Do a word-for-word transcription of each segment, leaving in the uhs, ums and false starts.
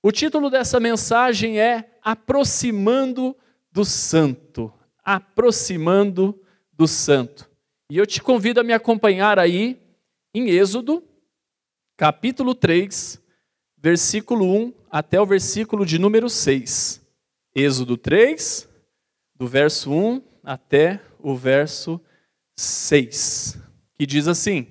O título dessa mensagem é Aproximando do Santo. Aproximando do Santo. E eu te convido a me acompanhar aí em Êxodo, capítulo três, versículo um até o versículo de número seis. Êxodo três, do verso um até o verso seis, que diz assim: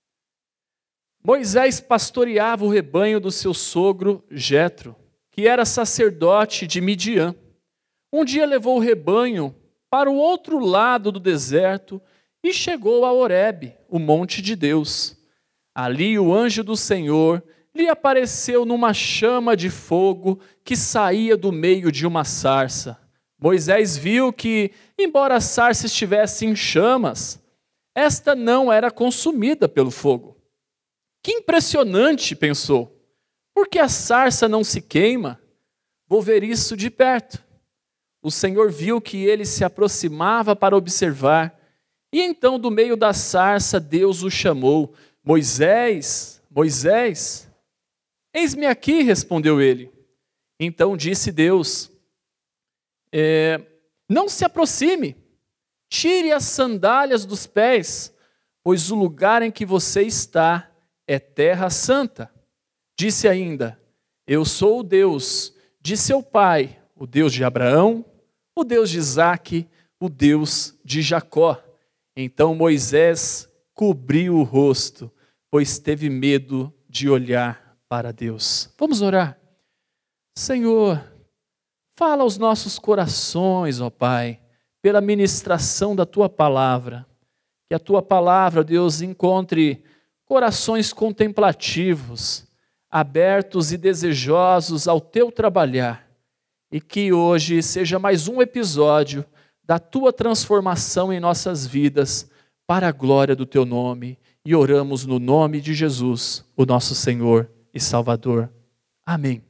Moisés pastoreava o rebanho do seu sogro Jetro, que era sacerdote de Midian. Um dia levou o rebanho para o outro lado do deserto e chegou a Horebe, o monte de Deus. Ali o anjo do Senhor lhe apareceu numa chama de fogo que saía do meio de uma sarça. Moisés viu que, embora a sarça estivesse em chamas, esta não era consumida pelo fogo. Que impressionante, pensou. Por que a sarça não se queima? Vou ver isso de perto. O Senhor viu que ele se aproximava para observar, e então do meio da sarça Deus o chamou. Moisés, Moisés. Eis-me aqui, respondeu ele. Então disse Deus, é, não se aproxime, tire as sandálias dos pés, pois o lugar em que você está é terra santa. Disse ainda, eu sou o Deus de seu pai, o Deus de Abraão, o Deus de Isaque, o Deus de Jacó. Então Moisés cobriu o rosto, pois teve medo de olhar para Deus. Vamos orar. Senhor, fala aos nossos corações, ó Pai, pela ministração da Tua palavra. Que a Tua palavra, Deus, encontre corações contemplativos, abertos e desejosos ao Teu trabalhar. E que hoje seja mais um episódio da Tua transformação em nossas vidas, para a glória do Teu nome. E oramos no nome de Jesus, o nosso Senhor e Salvador. Amém.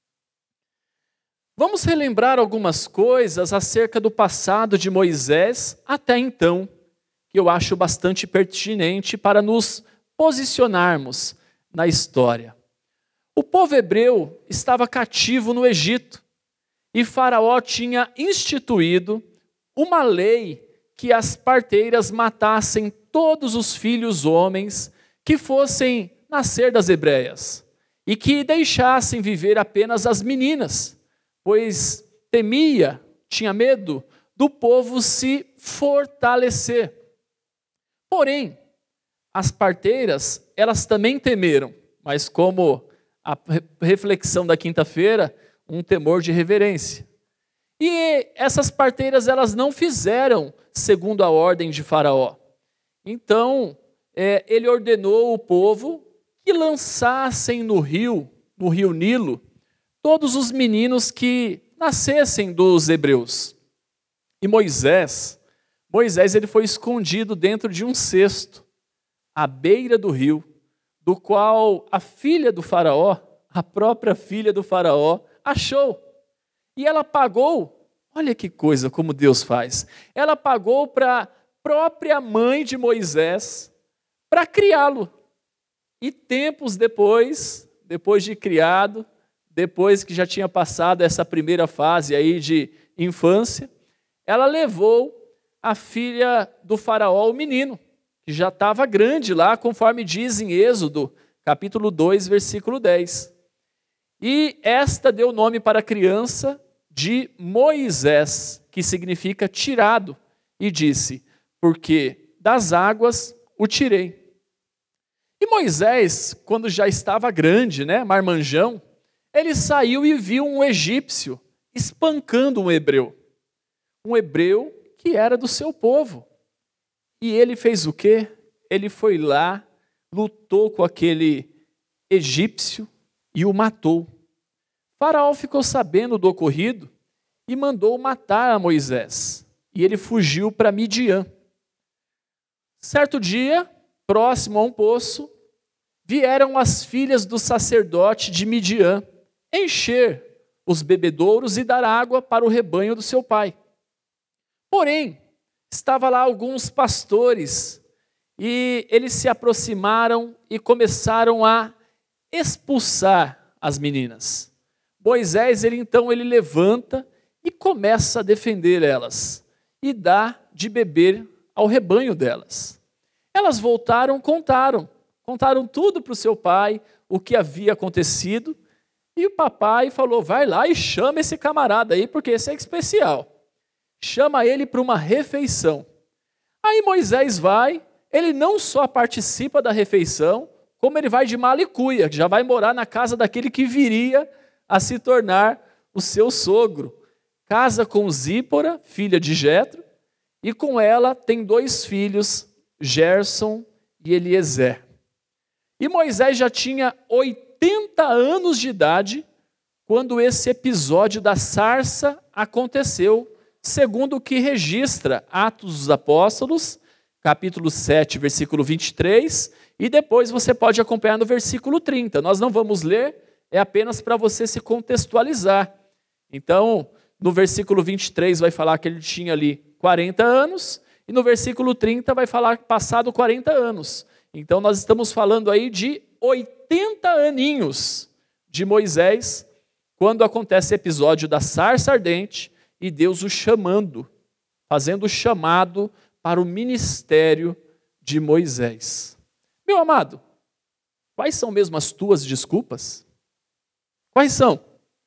Vamos relembrar algumas coisas acerca do passado de Moisés até então, que eu acho bastante pertinente para nos posicionarmos na história. O povo hebreu estava cativo no Egito e Faraó tinha instituído uma lei que as parteiras matassem todos os filhos homens que fossem nascer das hebreias e que deixassem viver apenas as meninas, pois temia, tinha medo do povo se fortalecer. Porém, as parteiras, elas também temeram, mas como a reflexão da quinta-feira, um temor de reverência. E essas parteiras, elas não fizeram segundo a ordem de Faraó. Então, é, ele ordenou o povo que lançassem no rio, no rio Nilo, todos os meninos que nascessem dos hebreus. E Moisés, Moisés ele foi escondido dentro de um cesto, à beira do rio, do qual a filha do faraó, a própria filha do faraó, achou. E ela pagou, olha que coisa como Deus faz, ela pagou para a própria mãe de Moisés para criá-lo. E tempos depois, depois de criado, depois que já tinha passado essa primeira fase aí de infância, ela levou a filha do faraó, o menino, que já estava grande lá, conforme diz em Êxodo, capítulo dois, versículo dez. E esta deu nome para a criança de Moisés, que significa tirado, e disse, porque das águas o tirei. E Moisés, quando já estava grande, né, marmanjão, ele saiu e viu um egípcio espancando um hebreu. Um hebreu que era do seu povo. E ele fez o quê? Ele foi lá, lutou com aquele egípcio e o matou. Faraó ficou sabendo do ocorrido e mandou matar a Moisés. E ele fugiu para Midian. Certo dia, próximo a um poço, vieram as filhas do sacerdote de Midian encher os bebedouros e dar água para o rebanho do seu pai. Porém, estava lá alguns pastores e eles se aproximaram e começaram a expulsar as meninas. Moisés, ele então, ele levanta e começa a defender elas e dá de beber ao rebanho delas. Elas voltaram, contaram, contaram tudo para o seu pai, o que havia acontecido, e o papai falou, vai lá e chama esse camarada aí, porque esse é especial. Chama ele para uma refeição. Aí Moisés vai, ele não só participa da refeição, como ele vai de malicuia, que já vai morar na casa daquele que viria a se tornar o seu sogro. Casa com Zípora, filha de Jetro, e com ela tem dois filhos, Gerson e Eliezer. E Moisés já tinha oitenta anos de idade quando esse episódio da sarça aconteceu, segundo o que registra Atos dos Apóstolos, capítulo sete, versículo vinte e três, e depois você pode acompanhar no versículo trinta. Nós não vamos ler, é apenas para você se contextualizar. Então, no versículo vinte e três vai falar que ele tinha ali quarenta anos, e no versículo trinta vai falar passado quarenta anos. Então, nós estamos falando aí de oitenta aninhos de Moisés, quando acontece o episódio da sarça ardente, e Deus o chamando, fazendo o chamado para o ministério de Moisés. Meu amado, quais são mesmo as tuas desculpas? Quais são?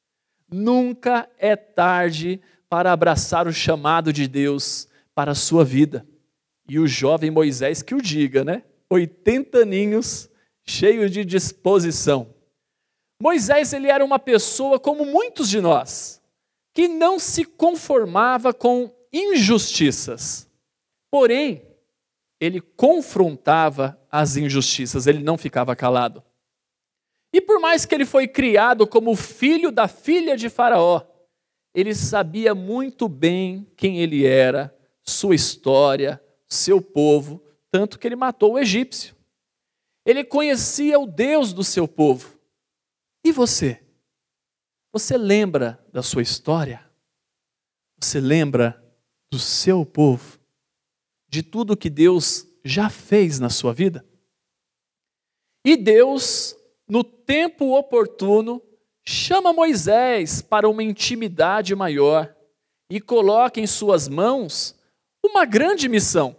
Nunca é tarde para abraçar o chamado de Deus para a sua vida. E o jovem Moisés que o diga, né? oitenta aninhos, cheio de disposição. Moisés, ele era uma pessoa como muitos de nós, que não se conformava com injustiças. Porém, ele confrontava as injustiças, ele não ficava calado. E por mais que ele foi criado como filho da filha de Faraó, ele sabia muito bem quem ele era, sua história, seu povo, tanto que ele matou o egípcio. Ele conhecia o Deus do seu povo. E você? Você lembra da sua história? Você lembra do seu povo? De tudo que Deus já fez na sua vida? E Deus, no tempo oportuno, chama Moisés para uma intimidade maior e coloca em suas mãos uma grande missão.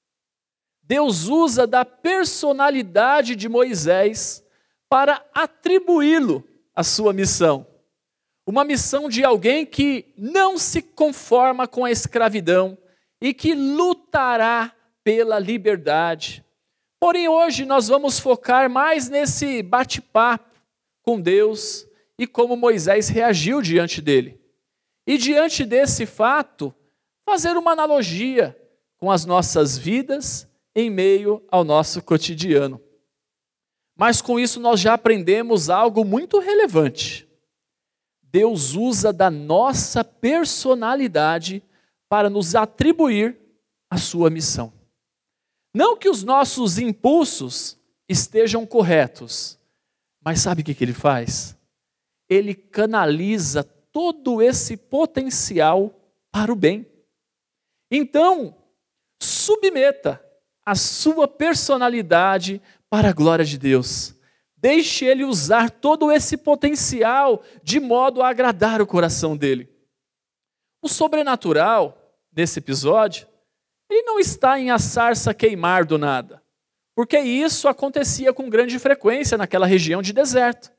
Deus usa da personalidade de Moisés para atribuí-lo à sua missão. Uma missão de alguém que não se conforma com a escravidão e que lutará pela liberdade. Porém, hoje nós vamos focar mais nesse bate-papo com Deus e como Moisés reagiu diante dele. E diante desse fato, fazer uma analogia com as nossas vidas em meio ao nosso cotidiano. Mas com isso nós já aprendemos algo muito relevante. Deus usa da nossa personalidade para nos atribuir a sua missão. Não que os nossos impulsos estejam corretos, mas sabe o que ele faz? Ele canaliza todo esse potencial para o bem. Então, submeta a sua personalidade para a glória de Deus. Deixe ele usar todo esse potencial de modo a agradar o coração dele. O sobrenatural, nesse episódio, ele não está em a sarça queimar do nada, porque isso acontecia com grande frequência naquela região de deserto.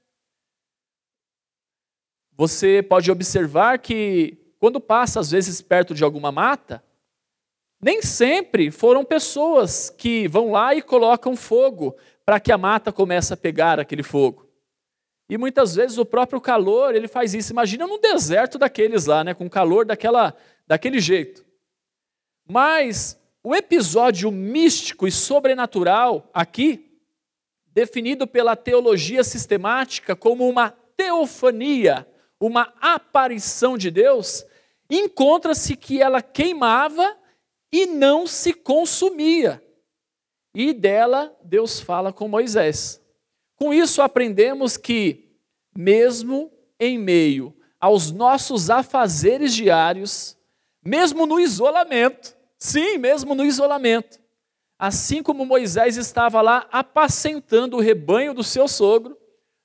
Você pode observar que quando passa às vezes perto de alguma mata, nem sempre foram pessoas que vão lá e colocam fogo para que a mata comece a pegar aquele fogo. E muitas vezes o próprio calor, ele faz isso. Imagina num deserto daqueles lá, né, com calor daquela, daquele jeito. Mas o episódio místico e sobrenatural aqui, definido pela teologia sistemática como uma teofania, uma aparição de Deus, encontra-se que ela queimava e não se consumia. E dela Deus fala com Moisés. Com isso aprendemos que, mesmo em meio aos nossos afazeres diários, mesmo no isolamento, sim, mesmo no isolamento, assim como Moisés estava lá apacentando o rebanho do seu sogro,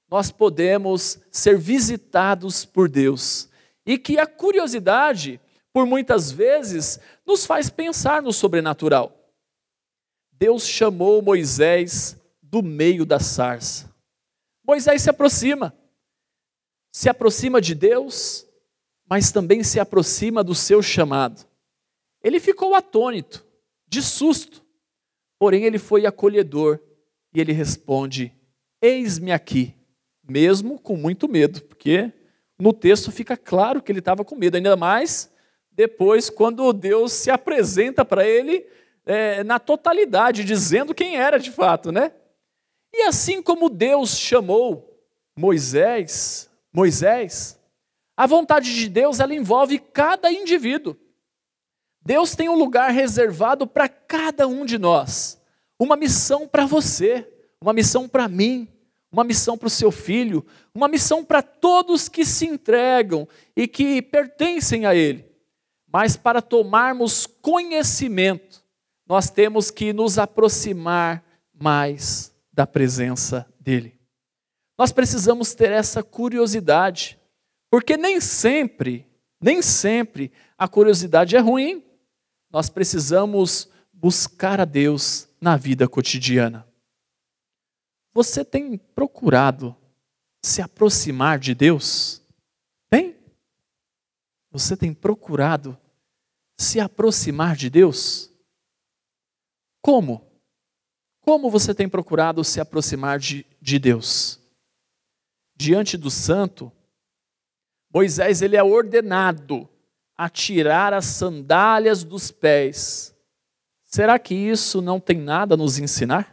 nós podemos ser visitados por Deus. E que a curiosidade, por muitas vezes, nos faz pensar no sobrenatural. Deus chamou Moisés do meio da sarça. Moisés se aproxima. Se aproxima de Deus, mas também se aproxima do seu chamado. Ele ficou atônito, de susto, porém ele foi acolhedor e ele responde: eis-me aqui, mesmo com muito medo, porque no texto fica claro que ele estava com medo, ainda mais depois quando Deus se apresenta para ele é, na totalidade, dizendo quem era de fato, né? E assim como Deus chamou Moisés, Moisés, a vontade de Deus ela envolve cada indivíduo. Deus tem um lugar reservado para cada um de nós, uma missão para você, uma missão para mim, uma missão para o seu filho, uma missão para todos que se entregam e que pertencem a Ele. Mas para tomarmos conhecimento, nós temos que nos aproximar mais da presença dEle. Nós precisamos ter essa curiosidade, porque nem sempre, nem sempre a curiosidade é ruim. Nós precisamos buscar a Deus na vida cotidiana. Você tem procurado se aproximar de Deus? Tem? Você tem procurado se aproximar de Deus? Como? Como você tem procurado se aproximar de, de Deus? Diante do santo, Moisés ele é ordenado a tirar as sandálias dos pés. Será que isso não tem nada a nos ensinar?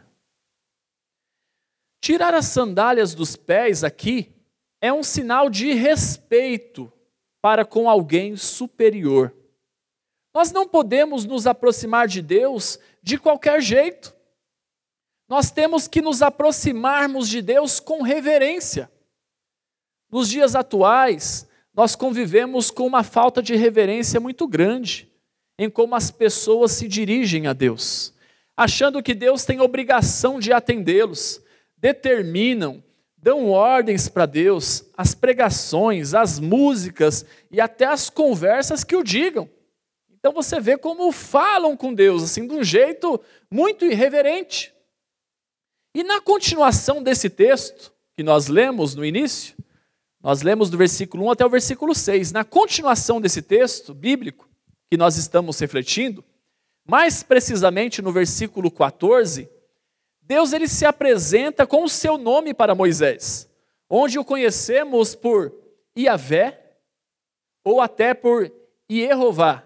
Tirar as sandálias dos pés aqui é um sinal de respeito para com alguém superior. Nós não podemos nos aproximar de Deus de qualquer jeito. Nós temos que nos aproximarmos de Deus com reverência. Nos dias atuais, nós convivemos com uma falta de reverência muito grande em como as pessoas se dirigem a Deus, achando que Deus tem obrigação de atendê-los, determinam, dão ordens para Deus, as pregações, as músicas e até as conversas que o digam. Então você vê como falam com Deus, assim, de um jeito muito irreverente. E na continuação desse texto, que nós lemos no início, nós lemos do versículo um até o versículo seis. Na continuação desse texto bíblico, que nós estamos refletindo, mais precisamente no versículo quatorze, Deus ele se apresenta com o seu nome para Moisés, onde o conhecemos por Iavé, ou até por Jeová,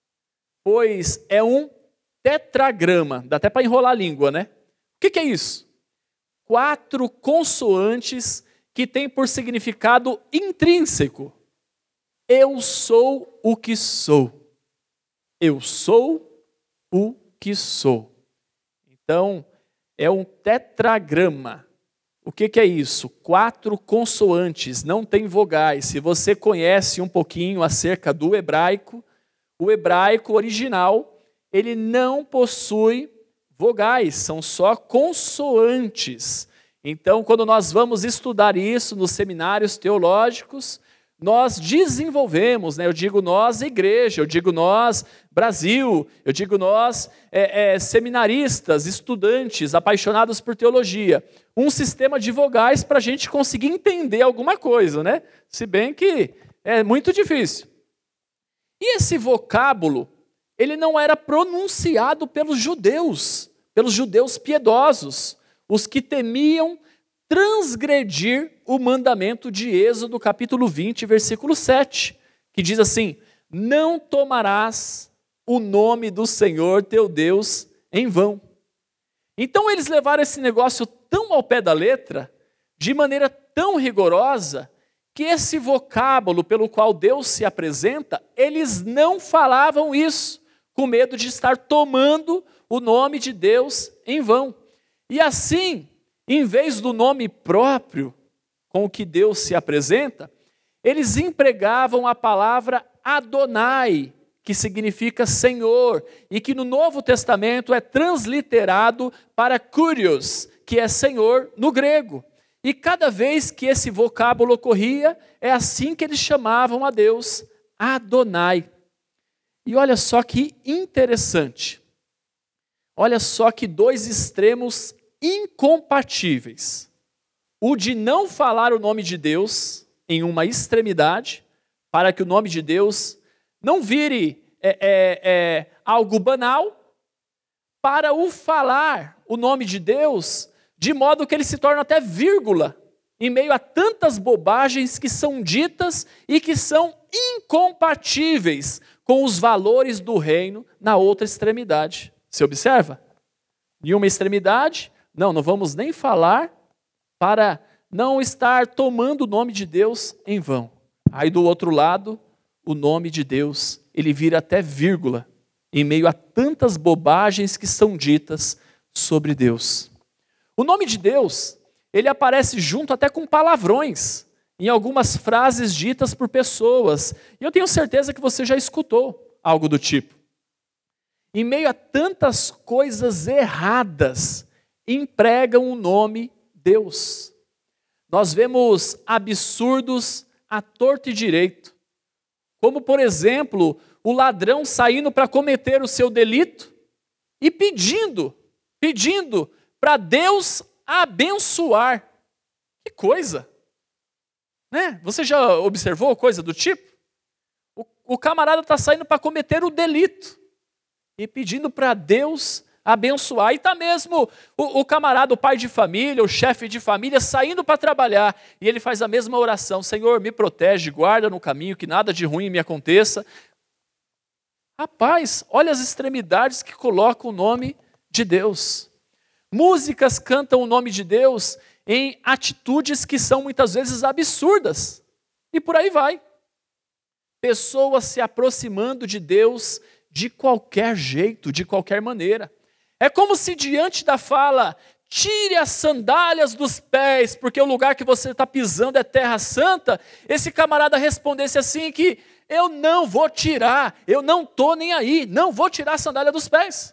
pois é um tetragrama, dá até para enrolar a língua, né? O que, que é isso? Quatro consoantes que tem por significado intrínseco. Eu sou o que sou. Eu sou o que sou. Então, é um tetragrama. O que, que é isso? Quatro consoantes, não tem vogais. Se você conhece um pouquinho acerca do hebraico, o hebraico original, ele não possui vogais, são só consoantes. Então, quando nós vamos estudar isso nos seminários teológicos, nós desenvolvemos, né? Eu digo nós, igreja, eu digo nós, Brasil, eu digo nós, é, é, seminaristas, estudantes, apaixonados por teologia, um sistema de vogais para a gente conseguir entender alguma coisa, né? Se bem que é muito difícil. E esse vocábulo, ele não era pronunciado pelos judeus, pelos judeus piedosos, os que temiam transgredir o mandamento de Êxodo, capítulo vinte, versículo sete, que diz assim: não tomarás o nome do Senhor teu Deus em vão. Então eles levaram esse negócio tão ao pé da letra, de maneira tão rigorosa, que esse vocábulo pelo qual Deus se apresenta, eles não falavam isso, com medo de estar tomando o nome de Deus em vão. E assim, em vez do nome próprio com o que Deus se apresenta, eles empregavam a palavra Adonai, que significa Senhor, e que no Novo Testamento é transliterado para Kyrios, que é Senhor no grego. E cada vez que esse vocábulo ocorria, é assim que eles chamavam a Deus, Adonai. E olha só que interessante. Olha só que dois extremos incompatíveis. O de não falar o nome de Deus em uma extremidade, para que o nome de Deus não vire é, é, é, algo banal, para o falar o nome de Deus de modo que ele se torna até vírgula, em meio a tantas bobagens que são ditas e que são incompatíveis com os valores do reino na outra extremidade. Você observa? Em uma extremidade, não, não vamos nem falar para não estar tomando o nome de Deus em vão. Aí do outro lado, o nome de Deus, ele vira até vírgula, em meio a tantas bobagens que são ditas sobre Deus. O nome de Deus, ele aparece junto até com palavrões, em algumas frases ditas por pessoas. E eu tenho certeza que você já escutou algo do tipo. Em meio a tantas coisas erradas, empregam o nome Deus. Nós vemos absurdos à torto e direito. Como, por exemplo, o ladrão saindo para cometer o seu delito e pedindo, pedindo para Deus abençoar. Que coisa! Né? Você já observou coisa do tipo? O, o camarada está saindo para cometer o delito e pedindo para Deus abençoar. E está mesmo o, o camarada, o pai de família, o chefe de família, saindo para trabalhar. E ele faz a mesma oração: Senhor, me protege, guarda no caminho, que nada de ruim me aconteça. Rapaz, olha as extremidades que colocam o nome de Deus. Músicas cantam o nome de Deus em atitudes que são muitas vezes absurdas. E por aí vai. Pessoas se aproximando de Deus de qualquer jeito, de qualquer maneira. É como se diante da fala, tire as sandálias dos pés, porque o lugar que você está pisando é terra santa, esse camarada respondesse assim que eu não vou tirar, eu não estou nem aí, não vou tirar a sandália dos pés.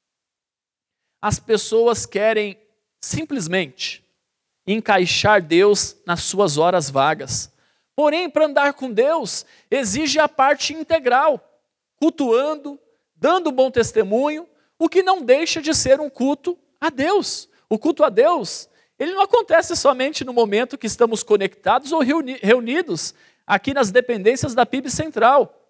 As pessoas querem simplesmente encaixar Deus nas suas horas vagas. Porém, para andar com Deus, exige a parte integral, cultuando, dando bom testemunho, o que não deixa de ser um culto a Deus. O culto a Deus, ele não acontece somente no momento que estamos conectados ou reuni- reunidos aqui nas dependências da P I B Central.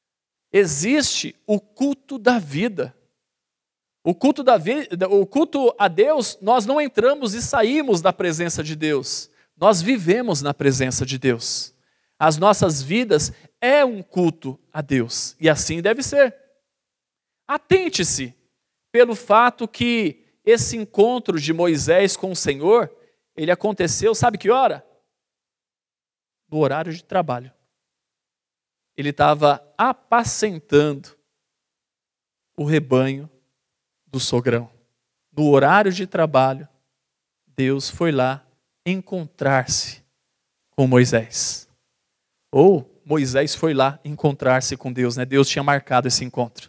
Existe o culto da vida. O culto, da vida, o culto a Deus, nós não entramos e saímos da presença de Deus. Nós vivemos na presença de Deus. As nossas vidas é um culto a Deus. E assim deve ser. Atente-se pelo fato que esse encontro de Moisés com o Senhor, ele aconteceu, sabe que hora? No horário de trabalho. Ele estava apacentando o rebanho do sogrão. No horário de trabalho, Deus foi lá encontrar-se com Moisés. Ou Moisés foi lá encontrar-se com Deus, né? Deus tinha marcado esse encontro.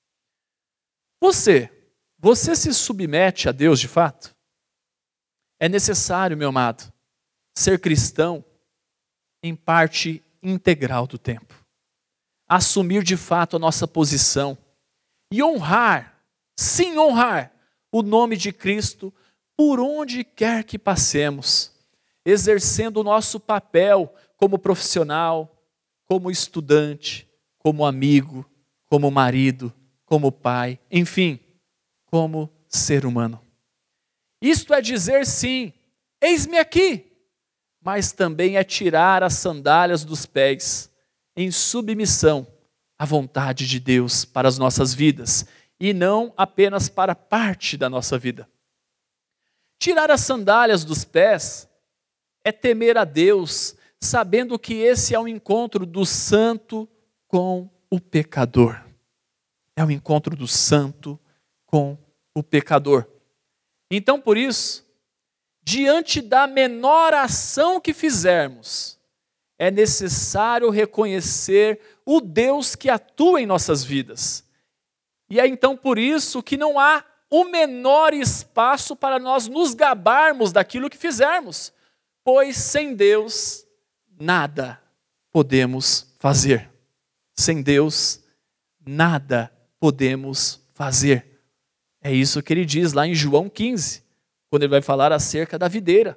Você, você se submete a Deus de fato? É necessário, meu amado, ser cristão em parte integral do tempo. Assumir de fato a nossa posição e honrar, sim honrar, o nome de Cristo por onde quer que passemos, exercendo o nosso papel como profissional, como estudante, como amigo, como marido, como pai, enfim, como ser humano. Isto é dizer sim, eis-me aqui, mas também é tirar as sandálias dos pés em submissão à vontade de Deus para as nossas vidas e não apenas para parte da nossa vida. Tirar as sandálias dos pés é temer a Deus, sabendo que esse é o encontro do santo com o pecador. É o encontro do santo com o pecador. Então, por isso, diante da menor ação que fizermos, é necessário reconhecer o Deus que atua em nossas vidas. E é então por isso que não há o menor espaço para nós nos gabarmos daquilo que fizermos. pois sem Deus nada podemos fazer. Sem Deus nada podemos fazer. É isso que ele diz lá em João quinze, quando ele vai falar acerca da videira.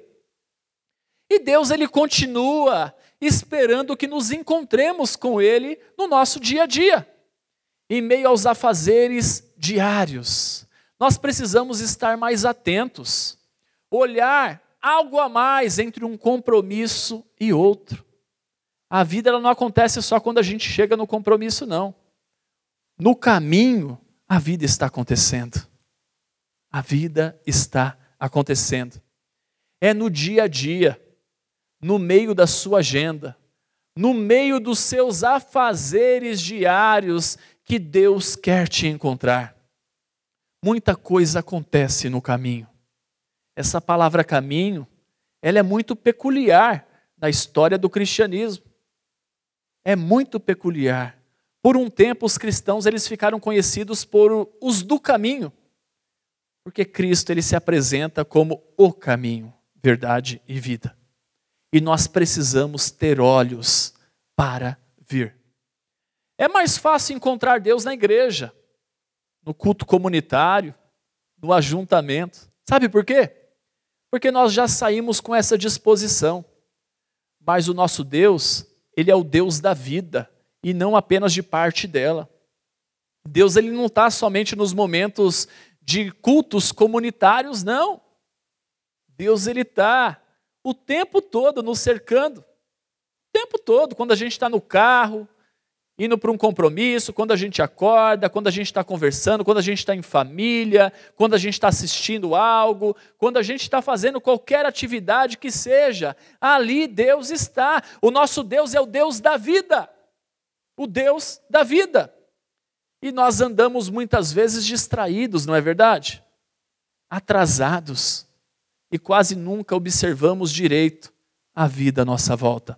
E Deus, ele continua esperando que nos encontremos com ele no nosso dia a dia, em meio aos afazeres diários. Nós precisamos estar mais atentos, olhar algo a mais entre um compromisso e outro. A vida ela não acontece só quando a gente chega no compromisso, não. No caminho, a vida está acontecendo. A vida está acontecendo. É no dia a dia, no meio da sua agenda, no meio dos seus afazeres diários que Deus quer te encontrar. Muita coisa acontece no caminho. Essa palavra caminho, ela é muito peculiar na história do cristianismo. É muito peculiar. Por um tempo, os cristãos eles ficaram conhecidos por os do caminho, porque Cristo ele se apresenta como o caminho, verdade e vida. E nós precisamos ter olhos para ver. É mais fácil encontrar Deus na igreja, no culto comunitário, no ajuntamento. Sabe por quê? Porque nós já saímos com essa disposição. Mas o nosso Deus, ele é o Deus da vida, e não apenas de parte dela. Deus ele não está somente nos momentos de cultos comunitários, não. Deus ele está o tempo todo nos cercando. O tempo todo, quando a gente está no carro, indo para um compromisso, quando a gente acorda, quando a gente está conversando, quando a gente está em família, quando a gente está assistindo algo, quando a gente está fazendo qualquer atividade que seja, ali Deus está. O nosso Deus é o Deus da vida. O Deus da vida. E nós andamos muitas vezes distraídos, não é verdade? Atrasados. E quase nunca observamos direito a vida à nossa volta.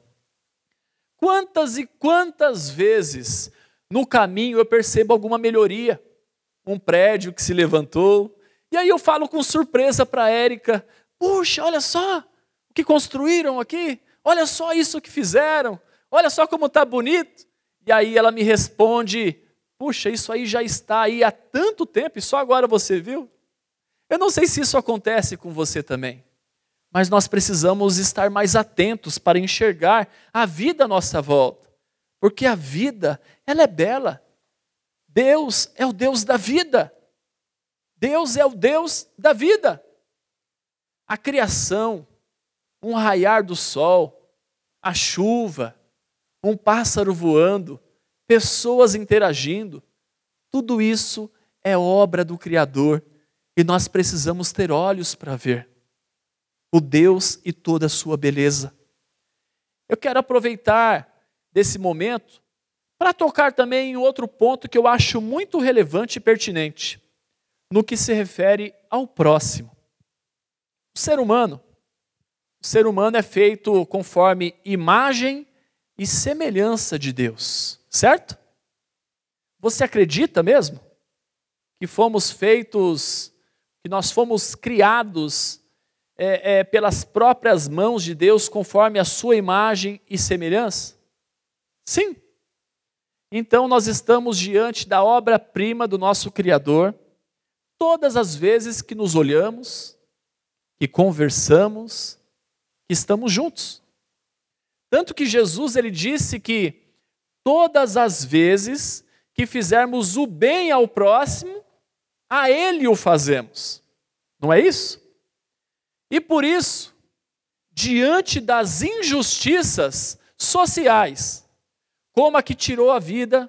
Quantas e quantas vezes no caminho eu percebo alguma melhoria, um prédio que se levantou, e aí eu falo com surpresa para a Érica, puxa, olha só o que construíram aqui, olha só isso que fizeram, olha só como está bonito. E aí ela me responde, puxa, isso aí já está aí há tanto tempo e só agora você viu? Eu não sei se isso acontece com você também. Mas nós precisamos estar mais atentos para enxergar a vida à nossa volta. Porque a vida, ela é bela. Deus é o Deus da vida. Deus é o Deus da vida. A criação, um raiar do sol, a chuva, um pássaro voando, pessoas interagindo, tudo isso é obra do Criador e nós precisamos ter olhos para ver o Deus e toda a sua beleza. Eu quero aproveitar desse momento para tocar também em outro ponto que eu acho muito relevante e pertinente, no que se refere ao próximo. O ser humano, o ser humano é feito conforme imagem e semelhança de Deus, certo? Você acredita mesmo que fomos feitos, que nós fomos criados É, é, pelas próprias mãos de Deus, conforme a sua imagem e semelhança? Sim. Então nós estamos diante da obra-prima do nosso Criador, todas as vezes que nos olhamos, que conversamos, que estamos juntos. Tanto que Jesus ele disse que todas as vezes que fizermos o bem ao próximo, a ele o fazemos. Não é isso? E por isso, diante das injustiças sociais, como a que tirou a vida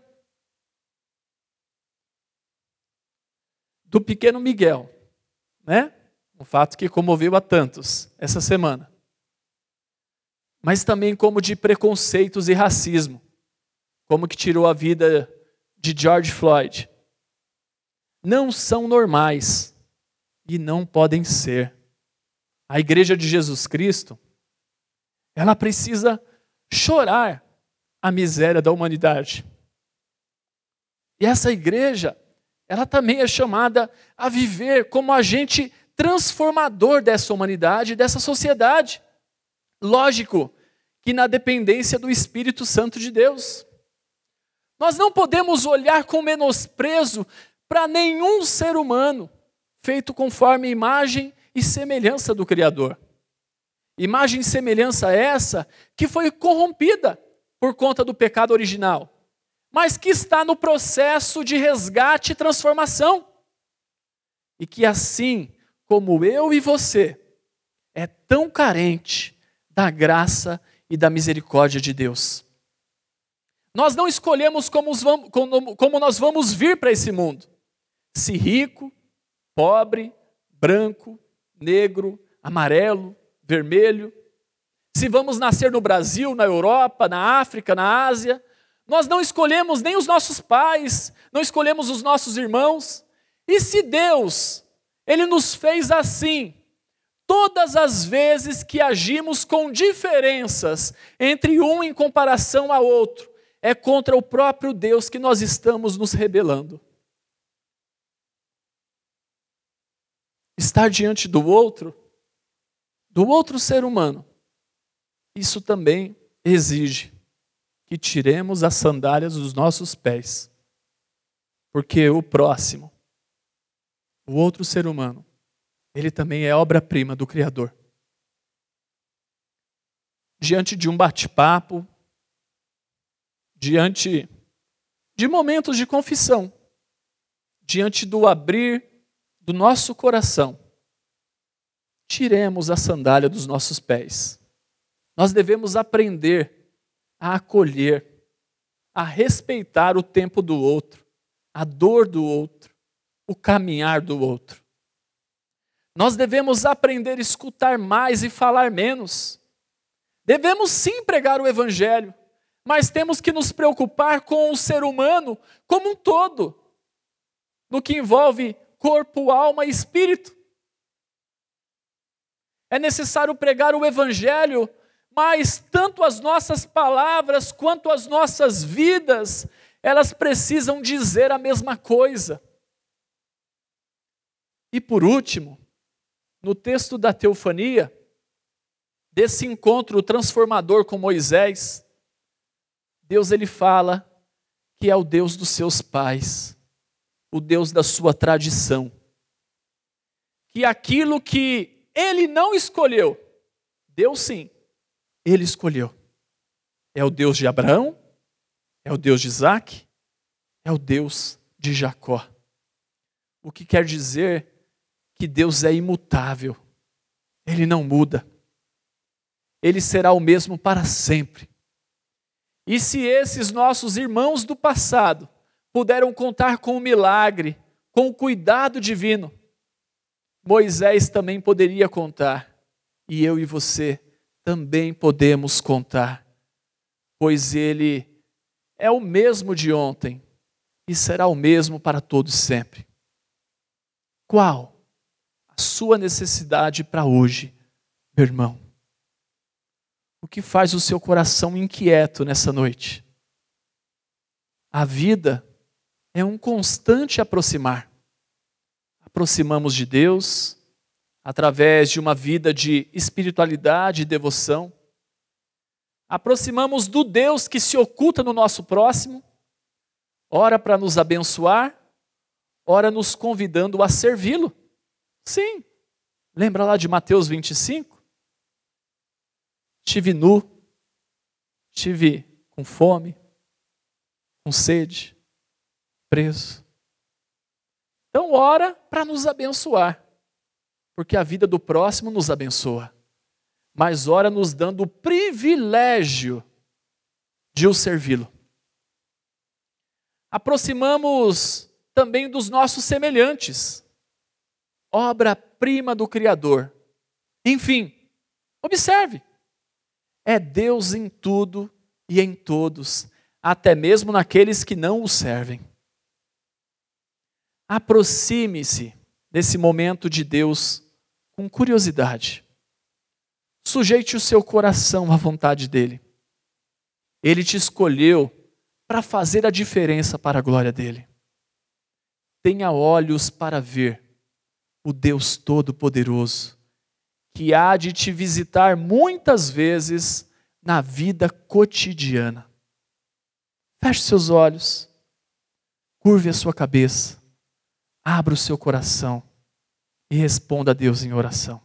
do pequeno Miguel, né? Um fato que comoveu a tantos essa semana. Mas também como de preconceitos e racismo, como que tirou a vida de George Floyd. Não são normais e não podem ser. A igreja de Jesus Cristo, ela precisa chorar a miséria da humanidade. E essa igreja, ela também é chamada a viver como agente transformador dessa humanidade, dessa sociedade. Lógico que na dependência do Espírito Santo de Deus. Nós não podemos olhar com menosprezo para nenhum ser humano feito conforme imagem e semelhança do Criador. Imagem e semelhança essa que foi corrompida por conta do pecado original, mas que está no processo de resgate e transformação. E que assim como eu e você, é tão carente da graça e da misericórdia de Deus. Nós não escolhemos como, como nós vamos vir para esse mundo. Se rico, pobre, branco, negro, amarelo, vermelho. Se vamos nascer no Brasil, na Europa, na África, na Ásia. Nós não escolhemos nem os nossos pais, não escolhemos os nossos irmãos. E se Deus, Ele nos fez assim, todas as vezes que agimos com diferenças entre um em comparação a outro, é contra o próprio Deus que nós estamos nos rebelando. Estar diante do outro, do outro ser humano, isso também exige que tiremos as sandálias dos nossos pés. Porque o próximo, o outro ser humano, ele também é obra-prima do Criador. Diante de um bate-papo, diante de momentos de confissão, diante do abrir do nosso coração, tiremos a sandália dos nossos pés. Nós devemos aprender a acolher, a respeitar o tempo do outro, a dor do outro, o caminhar do outro. Nós devemos aprender a escutar mais e falar menos. Devemos sim pregar o Evangelho, mas temos que nos preocupar com o ser humano como um todo, no que envolve corpo, alma e espírito. É necessário pregar o Evangelho, mas tanto as nossas palavras quanto as nossas vidas, elas precisam dizer a mesma coisa. E por último, no texto da teofania, desse encontro transformador com Moisés, Deus ele fala que é o Deus dos seus pais, o Deus da sua tradição. Que aquilo que ele não escolheu, Deus sim, ele escolheu. É o Deus de Abraão, é o Deus de Isaac, é o Deus de Jacó. O que quer dizer que Deus é imutável, ele não muda. Ele será o mesmo para sempre. E se esses nossos irmãos do passado puderam contar com o milagre, com o cuidado divino, Moisés também poderia contar, e eu e você também podemos contar, pois ele é o mesmo de ontem e será o mesmo para todos sempre. Qual a sua necessidade para hoje, meu irmão? O que faz o seu coração inquieto nessa noite? A vida é um constante aproximar. Aproximamos de Deus através de uma vida de espiritualidade e devoção. Aproximamos do Deus que se oculta no nosso próximo, ora para nos abençoar, ora nos convidando a servi-lo. Sim, lembra lá de Mateus vinte e cinco? Estive nu, estive com fome, com sede, preso. Então ora para nos abençoar, porque a vida do próximo nos abençoa. Mas ora nos dando o privilégio de o servi-lo. Aproximamos também dos nossos semelhantes, obra-prima do Criador. Enfim, observe. É Deus em tudo e em todos, até mesmo naqueles que não o servem. Aproxime-se desse momento de Deus com curiosidade. Sujeite o seu coração à vontade dele. Ele te escolheu para fazer a diferença para a glória dele. Tenha olhos para ver o Deus Todo-Poderoso, que há de te visitar muitas vezes na vida cotidiana. Feche seus olhos, curve a sua cabeça, abra o seu coração e responda a Deus em oração.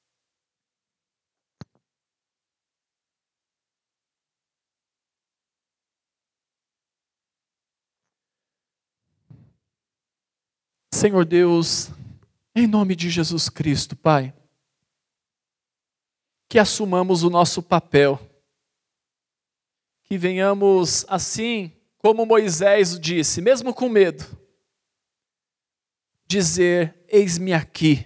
Senhor Deus, em nome de Jesus Cristo, Pai, que assumamos o nosso papel, que venhamos assim, como Moisés disse, mesmo com medo, dizer: eis-me aqui.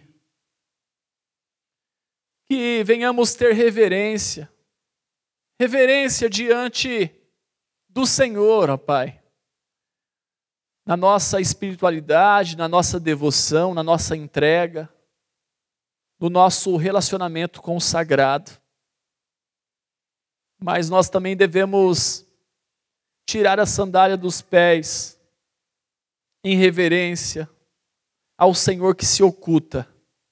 Que venhamos ter reverência, reverência diante do Senhor, ó Pai, na nossa espiritualidade, na nossa devoção, na nossa entrega, no nosso relacionamento com o sagrado. Mas nós também devemos tirar a sandália dos pés em reverência ao Senhor que se oculta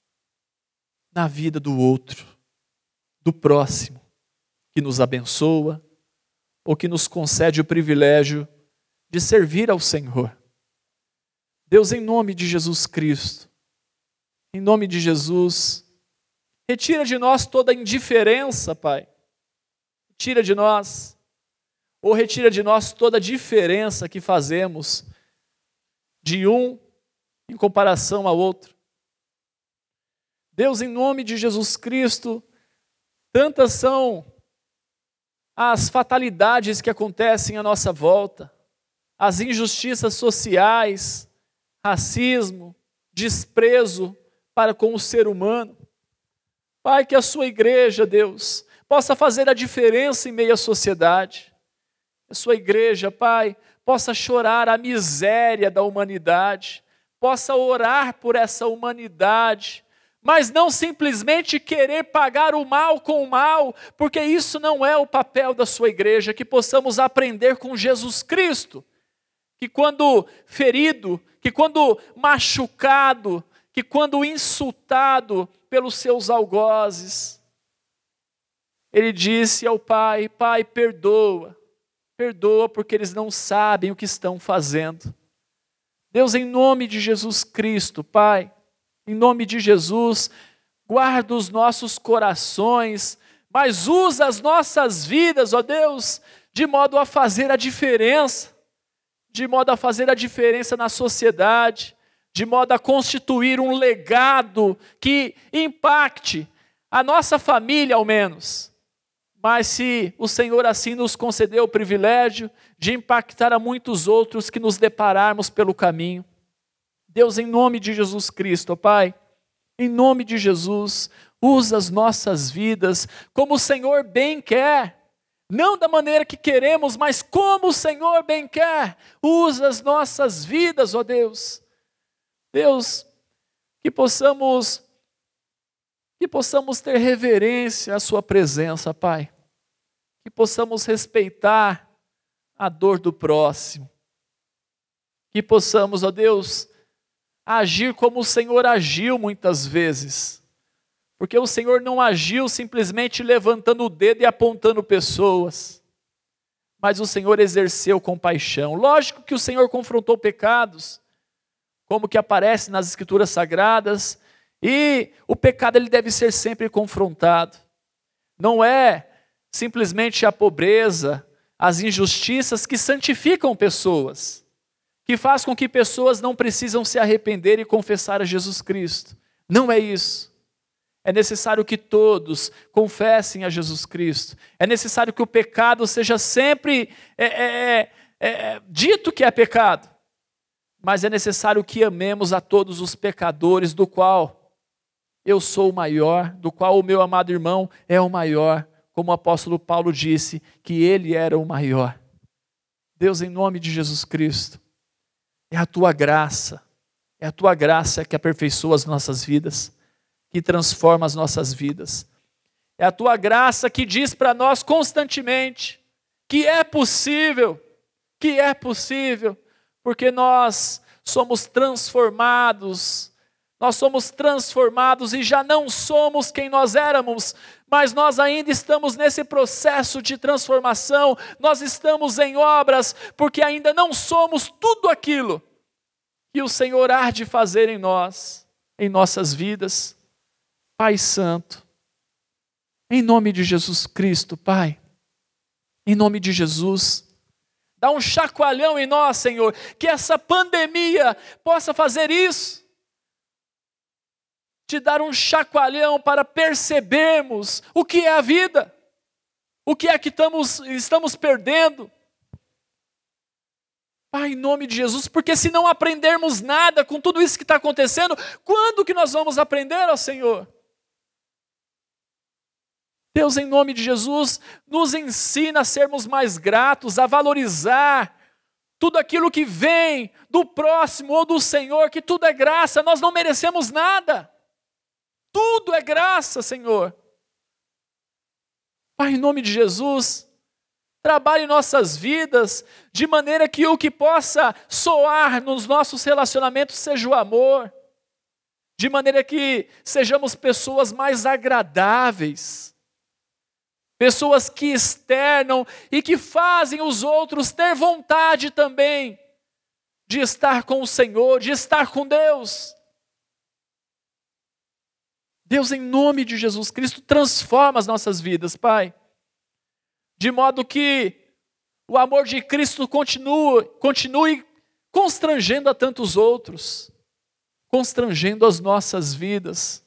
na vida do outro, do próximo, que nos abençoa ou que nos concede o privilégio de servir ao Senhor. Deus, em nome de Jesus Cristo, em nome de Jesus, retira de nós toda a indiferença, Pai. Tira de nós, ou retira de nós toda a diferença que fazemos de um em comparação ao outro. Deus, em nome de Jesus Cristo, tantas são as fatalidades que acontecem à nossa volta, as injustiças sociais, racismo, desprezo para com o ser humano. Pai, que a sua igreja, Deus, possa fazer a diferença em meio à sociedade. A sua igreja, Pai, possa chorar a miséria da humanidade, possa orar por essa humanidade, mas não simplesmente querer pagar o mal com o mal, porque isso não é o papel da sua igreja. Que possamos aprender com Jesus Cristo, que quando ferido, que quando machucado, que quando insultado pelos seus algozes, ele disse ao Pai: Pai, perdoa, perdoa porque eles não sabem o que estão fazendo. Deus, em nome de Jesus Cristo, Pai, em nome de Jesus, guarda os nossos corações, mas usa as nossas vidas, ó Deus, de modo a fazer a diferença, de modo a fazer a diferença na sociedade, de modo a constituir um legado que impacte a nossa família ao menos. Mas se o Senhor assim nos concedeu o privilégio de impactar a muitos outros que nos depararmos pelo caminho, Deus, em nome de Jesus Cristo, ó Pai, em nome de Jesus, usa as nossas vidas como o Senhor bem quer, não da maneira que queremos, mas como o Senhor bem quer. Usa as nossas vidas, ó Deus. Deus, que possamos, que possamos ter reverência à sua presença, Pai. Que possamos respeitar a dor do próximo. Que possamos, ó Deus, agir como o Senhor agiu muitas vezes. Porque o Senhor não agiu simplesmente levantando o dedo e apontando pessoas. Mas o Senhor exerceu compaixão. Lógico que o Senhor confrontou pecados, como que aparece nas Escrituras Sagradas, e o pecado ele deve ser sempre confrontado. Não é simplesmente a pobreza, as injustiças que santificam pessoas, que faz com que pessoas não precisam se arrepender e confessar a Jesus Cristo. Não é isso. É necessário que todos confessem a Jesus Cristo. É necessário que o pecado seja sempre é, é, é, é, dito que é pecado. Mas é necessário que amemos a todos os pecadores, do qual eu sou o maior, do qual o meu amado irmão é o maior, como o apóstolo Paulo disse, que ele era o maior. Deus, em nome de Jesus Cristo, é a tua graça, é a tua graça que aperfeiçoa as nossas vidas, que transforma as nossas vidas. É a tua graça que diz para nós constantemente que é possível, que é possível, porque nós somos transformados Nós somos transformados e já não somos quem nós éramos, mas nós ainda estamos nesse processo de transformação, nós estamos em obras, porque ainda não somos tudo aquilo que o Senhor há de fazer em nós, em nossas vidas. Pai Santo, em nome de Jesus Cristo, Pai, em nome de Jesus, dá um chacoalhão em nós, Senhor, que essa pandemia possa fazer isso, te dar um chacoalhão para percebermos o que é a vida, o que é que estamos, estamos perdendo. Pai, em nome de Jesus, porque se não aprendermos nada com tudo isso que está acontecendo, quando que nós vamos aprender, ó Senhor? Deus, em nome de Jesus, nos ensina a sermos mais gratos, a valorizar tudo aquilo que vem do próximo ou do Senhor, que tudo é graça, nós não merecemos nada. Tudo é graça, Senhor. Pai, em nome de Jesus, trabalhe em nossas vidas, de maneira que o que possa soar nos nossos relacionamentos seja o amor, de maneira que sejamos pessoas mais agradáveis, pessoas que externam e que fazem os outros ter vontade também de estar com o Senhor, de estar com Deus. Deus, em nome de Jesus Cristo, transforma as nossas vidas, Pai, de modo que o amor de Cristo continue, continue constrangendo a tantos outros, constrangendo as nossas vidas.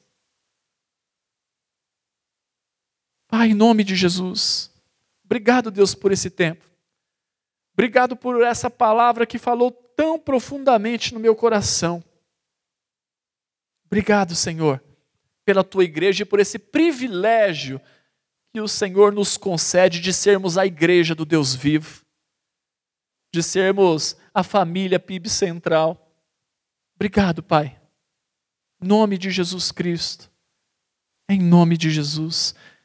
Pai, em nome de Jesus, obrigado, Deus, por esse tempo. Obrigado por essa palavra que falou tão profundamente no meu coração. Obrigado, Senhor, pela tua igreja e por esse privilégio que o Senhor nos concede de sermos a igreja do Deus vivo, de sermos a família P I B Central. Obrigado, Pai. Em nome de Jesus Cristo. Em nome de Jesus.